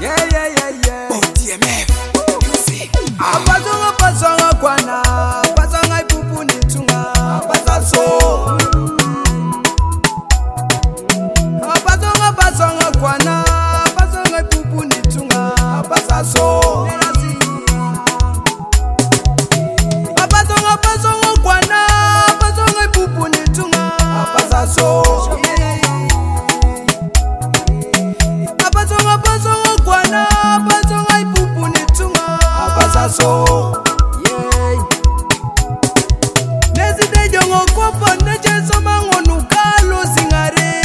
OTMF music. Pasanga kwana, pasanga ipupu nitunga, pasaso. Pasanga kwana, pasanga ipupu nitunga, pasaso. Pasanga kwana, pasanga ipupu nitunga, pasaso. Pasanga kwana, pasanga ipupu nitunga, pasaso. Nezide jongo kopa neche soma ngonu kalo singare.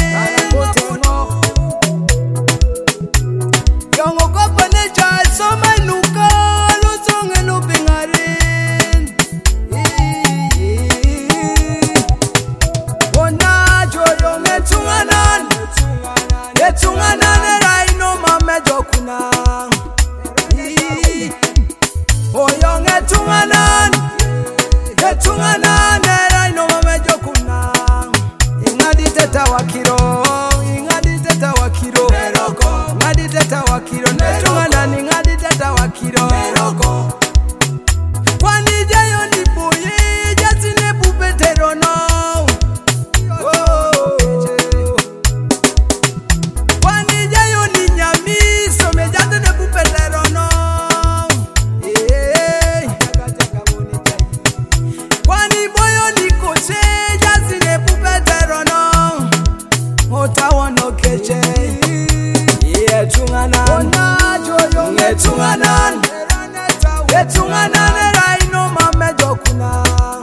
Jongo kopa neche soma nukalo songe no pingare. Ona joyo ngetunganan, ngetunganan raino mame jokuna. Oyo ngetunganan, ngetunganan raino mame jokuna. Ingadi teta wakiro, ingadi teta wakiro. Ingadi teta wakiro, ngetunganan ingadi teta wakiro. Kwani jayo ni boye, jasine bupetero no. Kwani jayo ni nyami, some jasine bupetero no. Kwani boyo ni koche, jasine bupetero no. Otawono keche, tunganan, tunganan, tunganan raino mame jokuna.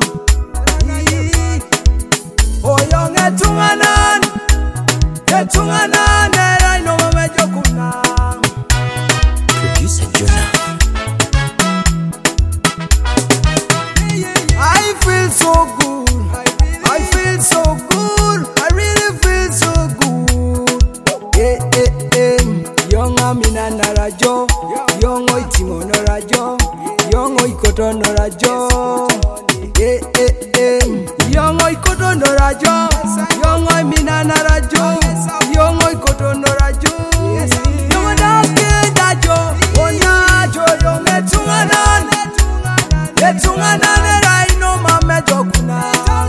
Oyo tunganan, tunganan raino mame jokuna. Producer Jonah. I feel so good, I feel so good, I really feel so good. Young Amina Narajo, young Oitimo Narajo, young Oikoto Narajo. Young Oikoto Narajo, young Amina Narajo, young Oikoto Narajo. Young Dake Dajo, Onajo, young Etunganan, Etunganan raino mame jokuna.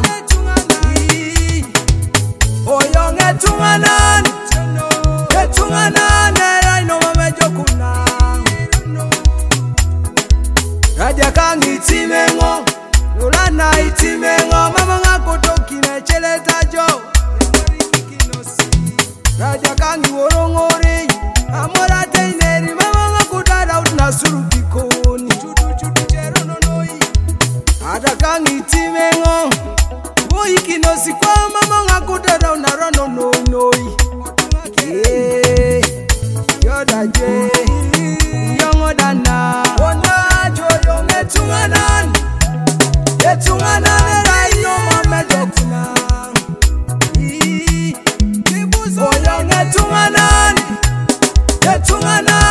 Oh young Etunganan, Etunganan raino mame jokuna. Radia kangi timengo, Lulana itimengo, mama ngakotoki na cheleta jo. Radia kangi worongore, amora teineri, mama ngakudara utunasuru kikoni. Ada kangi timengo, boy kinosi kwa mama ngakudara unarono noi. Yoda je, yongo dana. Ona joyo ngetunganan, ngetunganan raino mame jokuna. Oyo ngetunganan, ngetunganan